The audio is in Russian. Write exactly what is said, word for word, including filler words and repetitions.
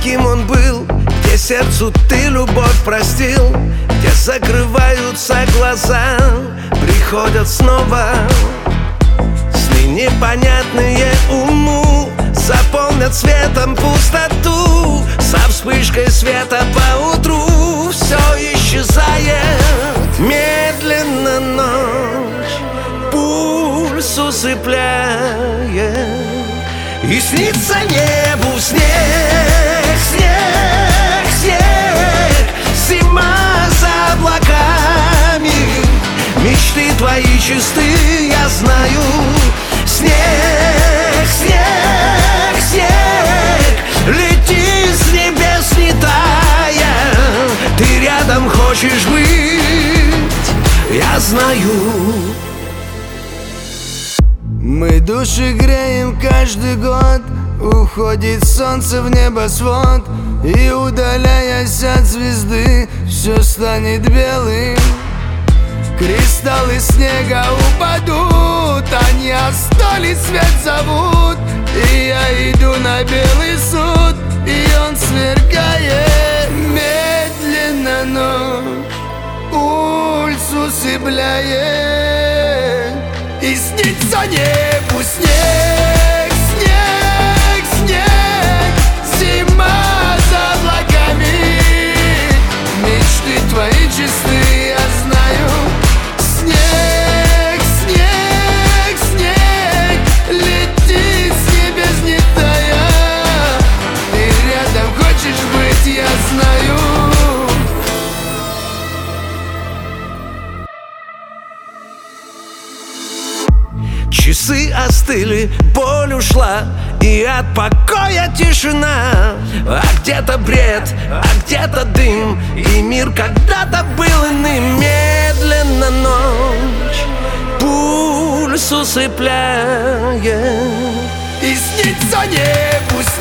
каким он был, где сердцу ты любовь простил, где закрываются глаза, приходят снова сны непонятные уму, заполнят светом пустоту. Со вспышкой света поутру все исчезает. Медленно ночь пульс усыпляет, и снится небу снег, снег, снег. Зима за облаками, мечты твои чисты, я знаю. Снег, снег, снег, лети с небес не тая. Ты рядом хочешь быть, я знаю. Мы души греем каждый год, уходит солнце в небосвод, и удаляясь от звезды, все станет белым. Кристаллы снега упадут, они остались свет зовут. И я иду на белый суд, и он сверкает. Медленно ночь пульс усыпляет, и снится небу снег, снег, снег. Зима за облаками, мечты твои чисты, я знаю. Снег, снег, снег, лети с небес не тая. Ты рядом хочешь быть, я знаю. Часы остыли, боль ушла, и от покоя тишина. А где-то бред, а где-то дым, и мир когда-то был иным. Медленно ночь пульс усыпляет, и снится небу снег.